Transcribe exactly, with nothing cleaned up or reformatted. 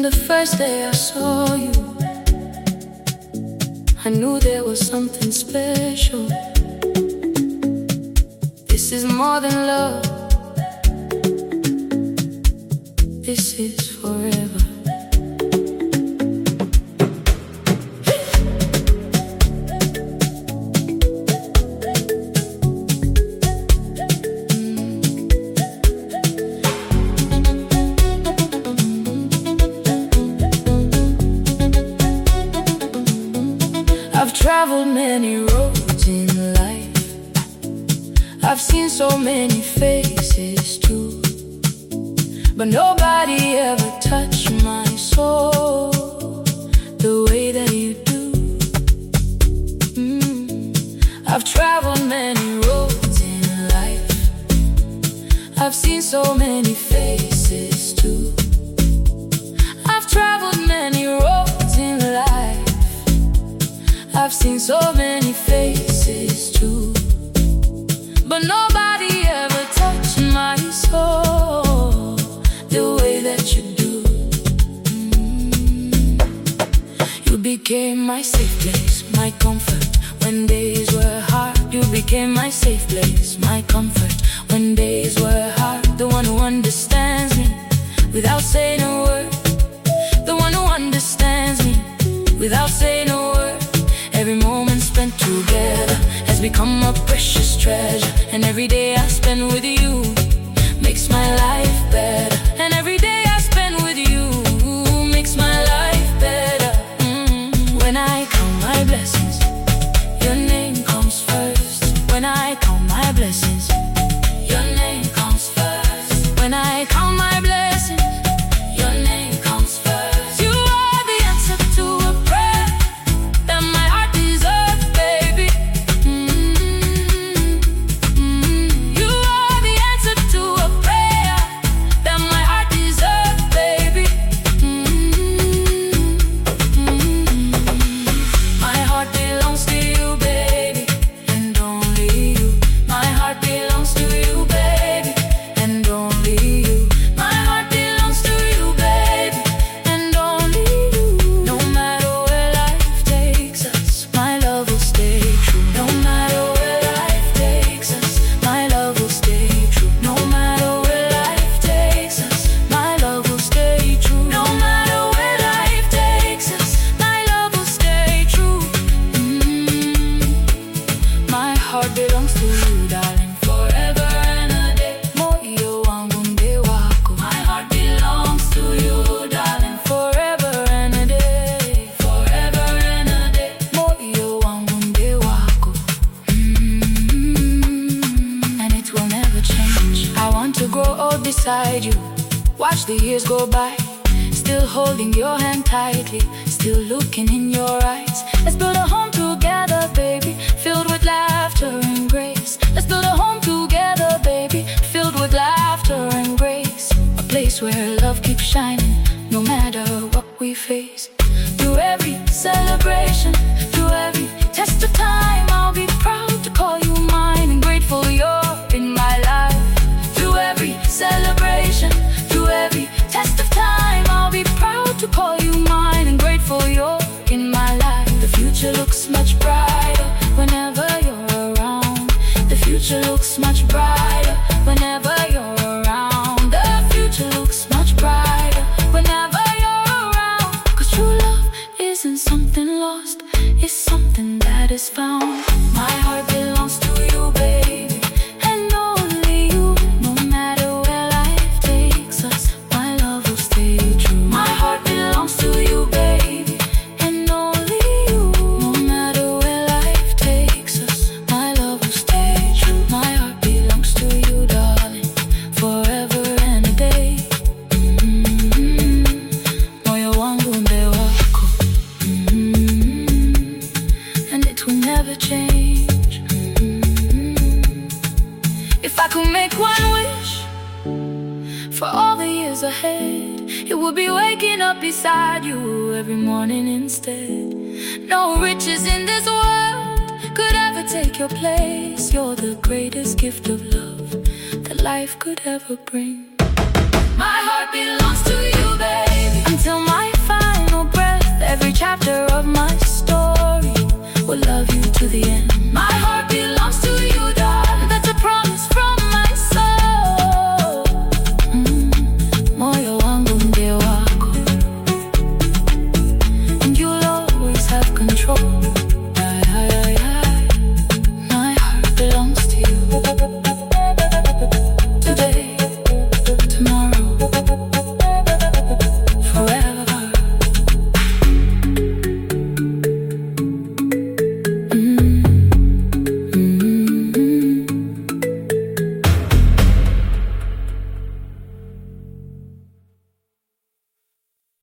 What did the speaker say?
the first day I saw you, I knew there was something special. This is more than love, this is forever. I've traveled many roads in life, I've seen so many faces too, but nobody ever touched my soul the way that you do. mm. I've traveled many roads in life, I've seen so many faces too. I've traveled many roads in life, I've seen so many faces too, but nobody ever touched my soul the way that you do. mm. You became my safe place, my comfort when days were hard. You became my safe place, my comfort when days were hard. The one who understands me without saying a word, the one who understands me without saying a word. Every moment spent together has become a precious treasure, and every day I spend with you makes my life better. And every day I spend with you makes my life better. mm. When I count my blessings, your name comes first. When I count my blessings, your name comes first. When I count my blessings, your name comes first. You are the answer to a prayer that my heart deserves, baby. mm. Mm. You are the answer to a prayer that my heart deserves, baby. mm. Mm. My heart belongs to you, baby, and only you. My heart belongs to you, baby, and only you. My heart belongs to you, baby, and only you. No matter where life takes us, my love will stay true. No matter where life takes us, my love will stay true. No matter where life takes us, my love will stay true. No matter where life takes us, my love will stay true. mm. My heart belongs to you, darling, forever and a day. Moyo wangu nde wako. My heart belongs to you, darling, forever and a day. Forever and a day. Moyo wangu nde wako. mm. And it will never change. I want to grow old beside you, watch the years go by, still holding your hand tightly, still looking in your eyes. Let's build a home together, baby, filled with laughter and grace. Let's build a home together, baby, filled with laughter and grace. A place where love keeps shining, no matter what we face. Through every celebration, through every test of time, I'll be proud to call you mine and grateful you're in my life. Through every celebration, through every test of time, I'll be proud to call you mine and grateful you're in my life. The future looks much brighter whenever you're around. The future looks much brighter whenever you're around. The future looks much brighter whenever you're around. 'Cause true love isn't something lost, it's something that is found. My heart belongs to you, baby, and only you. No matter where life takes us, my love will stay true. My heart belongs to you, baby, and only you. No matter where life takes us, my love will stay true. My heart belongs to you, darling, forever and a day. mm. Moyo wangu nde wako. mm. And it will never change. mm. If I could make one wish for all the years ahead, it would be waking up beside you every morning instead. No riches in this world could ever take your place. You're the greatest gift of love that life could ever bring. My heart belongs to you, baby. Until my final breath, every chapter of my story will love you to the end. My heart